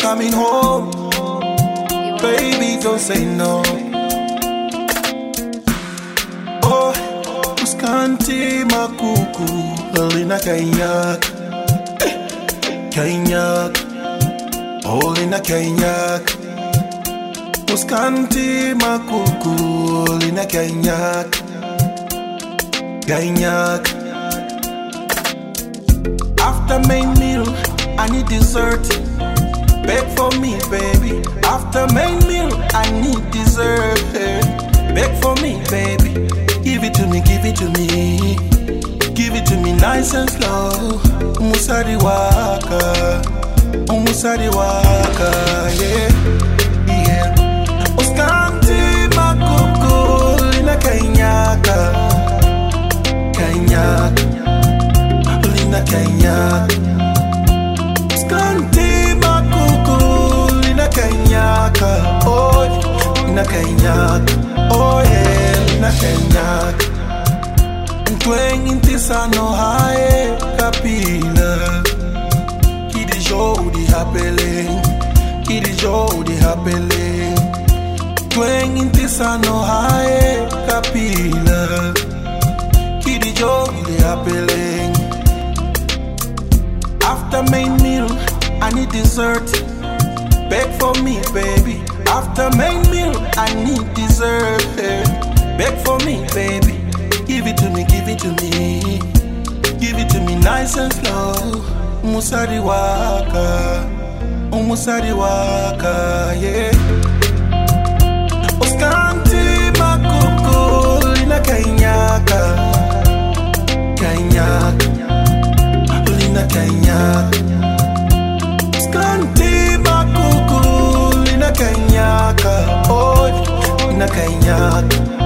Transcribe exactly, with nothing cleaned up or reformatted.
coming home. Baby, don't say no. Oh, uskanti makuku lina kanyak, kanyak, oh lina kanyak. Uskanti makuku lina kanyak, kanyak. After main meal, I need dessert. Beg for me, baby. After main meal, I need dessert. Beg for me, baby. Give it to me, give it to me. Give it to me nice and slow. Umusari waka, umusari waka, yeah, yeah. Uskanti makuku lina kanyaka, kanyaka, lina kanyaka. Uskanti Kanyaka, oh, na kanyaka, oh yeah, na kanyaka. Ntweng intisa no hae kapila. Kidi jodi happeling, kidi jodi happeling. Ntweng intisa no hae kapila. Kidi jodi happeling. After main meal, I need dessert. Beg for me, baby. After main meal, I need dessert. Beg for me, baby. Give it to me, give it to me. Give it to me nice and slow. Umusari waka, umusari waka, yeah. Uskanti makuku lina kanyaka, kanyaka, lina kanyaka. Uskanti Kanyaka, oh, na kanyaka.